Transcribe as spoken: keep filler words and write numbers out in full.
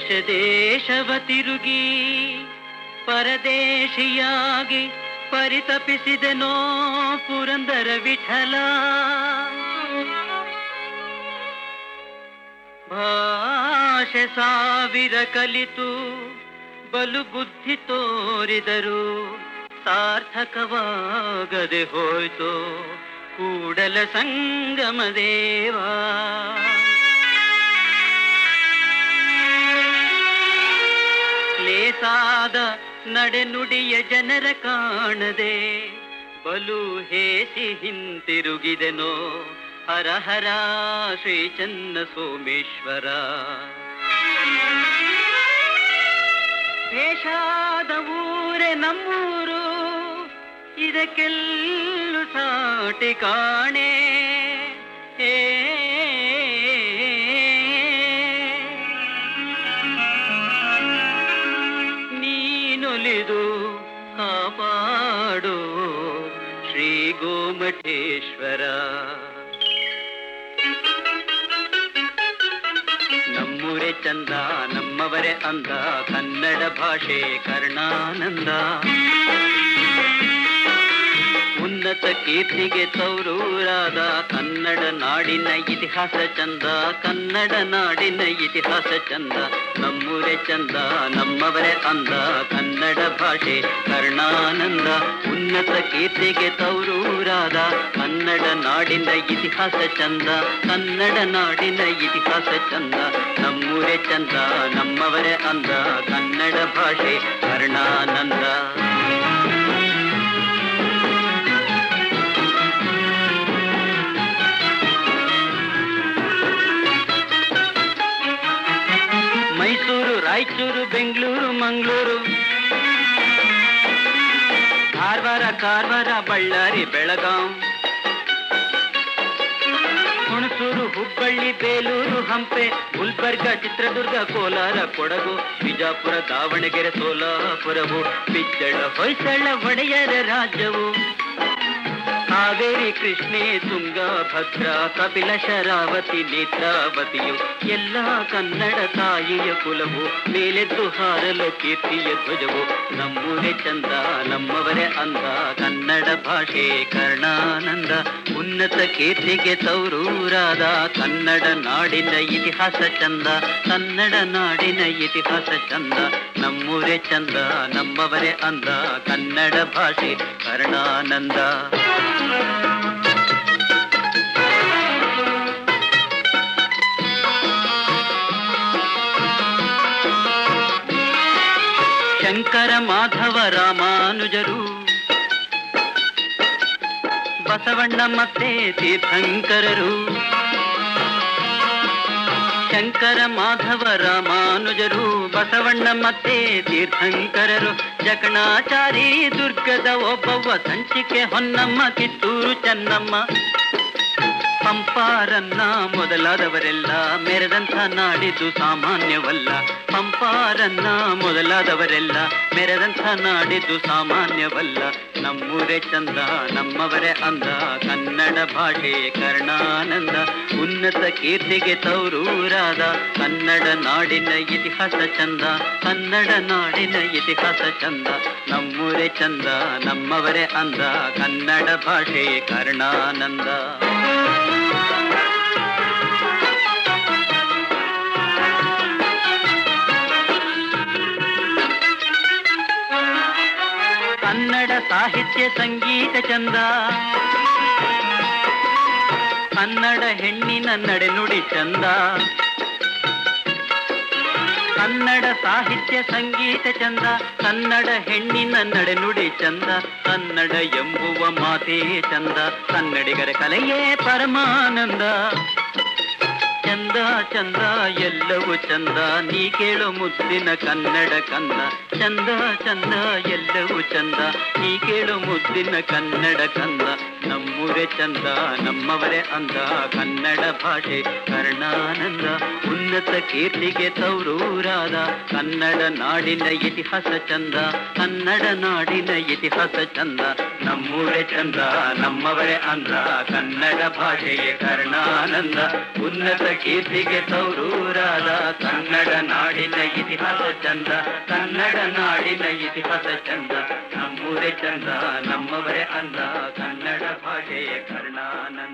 ದೇಶವ ತಿರುಗಿ ಪರದೇಶಿಯಾಗಿ ಪರಿತಪಿಸಿದೆನೋ ಪುರಂದರ ವಿಠಲ. ಭಾಷೆ ಸಾವಿರ ಕಲಿತು ಬಲು ಬುದ್ಧಿ ತೋರಿದರು ಸಾರ್ಥಕವಾಗದೆ ಹೋಯ್ತು ಕೂಡಲ ಸಂಗಮ ದೇವಾ. ಲೇಸಾದ ನಡೆನುಡಿಯ ಜನರ ಕಾಣದೆ ಬಲು ಹೇಸಿ ಹಿಂತಿರುಗಿದೆನೋ ಹರ ಹರ ಶ್ರೀ ಚನ್ನ ಸೋಮೇಶ್ವರ. ವೇಷಾದ ಊರೇ ನಮ್ಮೂರು, ಇದಕ್ಕೆಲ್ಲೂ ಸಾಟಿ ಕಾಣೆ. ಏ ನೀನೊಲಿದು ಕಾಪಾಡು ಶ್ರೀ ಗೋಮಠೇಶ್ವರ. ನಮ್ಮೂರೇ ಚಂದ ನಮ್ಮವರೇ ಅಂದ, ಕನ್ನಡ ಭಾಷೆ ಕರ್ಣಾನಂದ. ಉನ್ನತ ಕೀರ್ತಿಗೆ ತೌರೂರಾದ ಕನ್ನಡ ನಾಡಿನ ಇತಿಹಾಸ ಚಂದ, ಕನ್ನಡ ನಾಡಿನ ಇತಿಹಾಸ ಚಂದ. ನಮ್ಮೂರೇ ಚಂದ ನಮ್ಮವರೇ ಅಂದ, ಕನ್ನಡ ಭಾಷೆ ಕರ್ಣಾನಂದ. ಉನ್ನತ ಕೀರ್ತಿಗೆ ತೌರೂರಾದ ಕನ್ನಡ ನಾಡಿನ ಇತಿಹಾಸ ಚಂದ, ಕನ್ನಡ ನಾಡಿನ ಇತಿಹಾಸ ಚಂದ. ನಮ್ಮೂರೇ ಚಂದ ನಮ್ಮವರೇ ಅಂದ, ಕನ್ನಡ ಭಾಷೆ ಕರ್ಣಾನಂದ. ಮೈಸೂರು, ರಾಯಚೂರು, ಬೆಂಗಳೂರು, ಮಂಗಳೂರು, ಧಾರವಾಡ, ಕಾರವಾರ, ಬಳ್ಳಾರಿ, ಬೆಳಗಾಂ, ಹುಣಸೂರು, ಹುಬ್ಬಳ್ಳಿ, ಬೇಲೂರು, ಹಂಪೆ, ಗುಲ್ಬರ್ಗ, ಚಿತ್ರದುರ್ಗ, ಕೋಲಾರ, ಕೊಡಗು, ಬಿಜಾಪುರ, ದಾವಣಗೆರೆ, ಸೋಲಾಪುರವು ಬಿಜ್ಜಳ, ಹೊಯ್ಸಳ ಒಡೆಯರ ರಾಜ್ಯವು. ಕಾವೇರಿ, ಕೃಷ್ಣೆ, ತುಂಗ, ಭದ್ರ, ಕಪಿಲ, ಶರಾವತಿ, ನೇತ್ರಾವತಿಯು ಎಲ್ಲ ಕನ್ನಡ ತಾಯಿಯ ಕುಲವು. ಮೇಲೆದ್ದು ಹಾರಲು ಕೀರ್ತಿಯ ಧ್ವಜವು. ನಮ್ಮೂರೇ ಚಂದ ನಮ್ಮವರೇ ಅಂದ, ಕನ್ನಡ ಭಾಷೆ ಕರ್ಣಾನಂದ. ಉನ್ನತ ಕೀರ್ತಿಗೆ ತೌರೂರಾದ ಕನ್ನಡ ನಾಡಿನ ಇತಿಹಾಸ ಚಂದ, ಕನ್ನಡ ನಾಡಿನ ಇತಿಹಾಸ ಚಂದ. ನಮ್ಮೂರೇ ಚಂದ ನಮ್ಮವರೇ ಅಂದ, ಕನ್ನಡ ಭಾಷೆ ಕರ್ಣಾನಂದ. ಶಂಕರ, ಮಾಧವ, ರಾಮಾನುಜರು, ಬಸವಣ್ಣ ಮತ್ತೆ ತೀರ್ಥಂಕರರು. ಶಂಕರ, ಮಾಧವ, ರಾಮಾನುಜರು, ಬಸವಣ್ಣ ಮತ್ತೆ ತೀರ್ಥಂಕರರು. ಜಕಣಾಚಾರಿ, ದುರ್ಗದ ಒಬ್ಬವ್ವ, ಸಂಚಿಕೆ ಹೊನ್ನಮ್ಮ, ಕಿತ್ತೂರು ಚೆನ್ನಮ್ಮ, ಪಂಪಾರನ್ನ ಮೊದಲಾದವರೆಲ್ಲ ಮೆರೆದಂಥ ನಾಡಿದು ಸಾಮಾನ್ಯವಲ್ಲ. ಪಂಪಾರನ್ನ ಮೊದಲಾದವರೆಲ್ಲ ಮೆರೆದಂಥ ನಾಡಿದು ಸಾಮಾನ್ಯವಲ್ಲ. ನಮ್ಮೂರೇ ಚಂದ ನಮ್ಮವರೇ ಅಂದ, ಕನ್ನಡ ಭಾಷೆ ಕರ್ಣಾನಂದ. ಉನ್ನತ ಕೀರ್ತಿಗೆ ತೌರೂರಾದ ಕನ್ನಡ ನಾಡಿನ ಇತಿಹಾಸ ಚಂದ, ಕನ್ನಡ ನಾಡಿನ ಇತಿಹಾಸ ಚಂದ. ನಮ್ಮೂರೇ ಚಂದ ನಮ್ಮವರೇ ಅಂದ, ಕನ್ನಡ ಭಾಷೆ ಕರ್ಣಾನಂದ. ಕನ್ನಡ ಸಾಹಿತ್ಯ ಸಂಗೀತ ಚಂದ, ಕನ್ನಡ ಹೆಣ್ಣಿನ ನಡೆನುಡಿ ಚಂದ. ಕನ್ನಡ ಸಾಹಿತ್ಯ ಸಂಗೀತ ಚಂದ, ಕನ್ನಡ ಹೆಣ್ಣಿನ ನಡೆನುಡಿ ಚಂದ. ಕನ್ನಡ ಎಂಬುವ ಮಾತೇ ಚಂದ, ಕನ್ನಡಿಗರ ಕಲೆಯೇ ಪರಮಾನಂದ. ಚಂದ ಚಂದ ಎಲ್ಲವೂ ಚಂದ, ನೀ ಕೇಳೋ ಮುದ್ದಿನ ಕನ್ನಡ ಕಂದ. ಚಂದ ಚಂದ ಎಲ್ಲವೂ ಚಂದ, ನೀ ಕೇಳೋ ಮುದ್ದಿನ ಕನ್ನಡ ಕಂದ. ನಮ್ಮೂರೇ ಚಂದ ನಮ್ಮವರೇ ಅಂದ, ಕನ್ನಡ ಭಾಷೆ ಕರ್ಣಾನಂದ. ಉನ್ನತ ಕೀರ್ತಿಗೆ ತೌರೂರಾದ ಕನ್ನಡ ನಾಡಿನ ಇತಿಹಾಸ ಚಂದ, ಕನ್ನಡ ನಾಡಿನ ಇತಿಹಾಸ ಚಂದ. ನಮ್ಮೂರೇ ಚಂದ ನಮ್ಮವರೇ ಅಂದ, ಕನ್ನಡ ಭಾಷೆಯೇ ಕರ್ಣಾನಂದ. ಉನ್ನತ ಕೀರ್ತಿಗೆ ತೌರೂರಾದ ಕನ್ನಡ ನಾಡಿನ ಇತಿಹಾಸ ಚಂದ, ಕನ್ನಡ ನಾಡಿನ ಇತಿಹಾಸ ಚಂದ. ನಮ್ಮೂರೇ ಚಂದ, ನಮ್ಮವರೇ ಅಂದ, ಕನ್ನಡ ಭಾಷೆಯ ಕರ್ಣಾನಂದ.